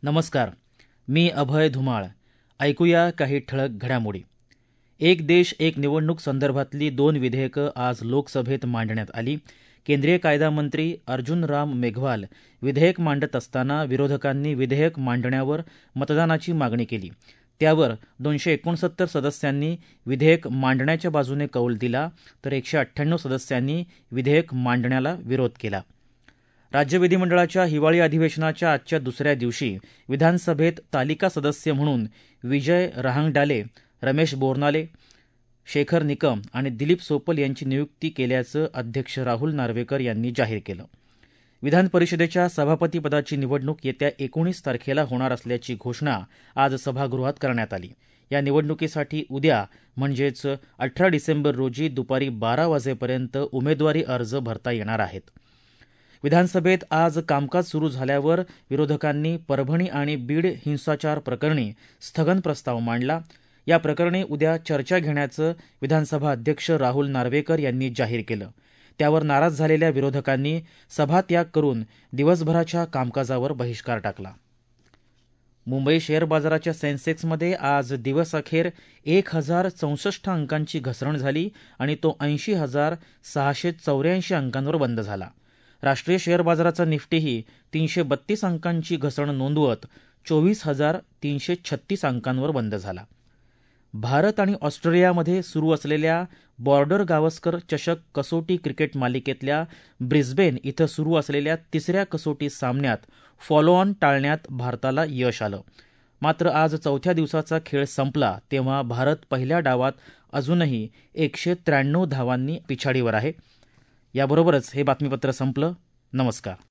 नमस्कार. मी अभय धुमाळ. ऐकूया काही ठळक घडामोडी. एक देश एक निवडणूक संदर्भातली 2 विधेयकं आज लोकसभेत मांडण्यात आली. केंद्रीय कायदा मंत्री अर्जुन राम मेघवाल विधेयक मांडत असताना विरोधकांनी विधेयक मांडण्यावर मतदानाची मागणी केली. त्यावर 269 सदस्यांनी विधेयक मांडण्याच्या बाजूने कौल दिला, तर 198 सदस्यांनी विधेयक मांडण्याला विरोध केला. राज्य विधिमंडळाच्या हिवाळी अधिवेशनाच्या आजच्या दुसऱ्या दिवशी विधानसभेत तालिका सदस्य म्हणून विजय रहांगडाले, रमेश बोरनाले, शेखर निकम आणि दिलीप सोपल यांची नियुक्ती केल्याचं अध्यक्ष राहुल नार्वेकर यांनी जाहीर केलं. विधान परिषदेच्या सभापतीपदाची निवडणूक येत्या 19 तारखेला होणार असल्याची घोषणा आज सभागृहात करण्यात आली. या निवडणुकीसाठी उद्या म्हणजेच 18 डिसेंबर रोजी दुपारी 12 वाजेपर्यंत उमेदवारी अर्ज भरता येणार आहेत. विधानसभेत आज कामकाज सुरू झाल्यावर विरोधकांनी परभणी आणि बीड हिंसाचार प्रकरणी स्थगन प्रस्ताव मांडला. या प्रकरणी उद्या चर्चा घेण्याचं विधानसभा अध्यक्ष राहुल नार्वेकर यांनी जाहीर केलं. त्यावर नाराज झालेल्या विरोधकांनी सभात्याग करून दिवसभराच्या कामकाजावर बहिष्कार टाकला. मुंबई शेअर बाजाराच्या सेन्सेक्समध्ये आज दिवसअखेर 1064 अंकांची घसरण झाली आणि तो 80,684 अंकांवर बंद झाला. राष्ट्रीय शेअर बाजाराचा निफ्टीही 332 अंकांची घसरण नोंदवत 24,336 अंकांवर बंद झाला. भारत आणि ऑस्ट्रेलियामध्ये सुरू असलेल्या बॉर्डर गावस्कर चषक कसोटी क्रिकेट मालिकेतल्या ब्रिस्बेन इथं सुरू असलेल्या तिसऱ्या कसोटी सामन्यात फॉलो ऑन टाळण्यात भारताला यश आलं. मात्र आज चौथ्या दिवसाचा खेळ संपला तेव्हा भारत पहिल्या डावात अजूनही 193 धावांनी पिछाडीवर आहे. याबरोबरच हे बातमीपत्र संपलं. नमस्कार.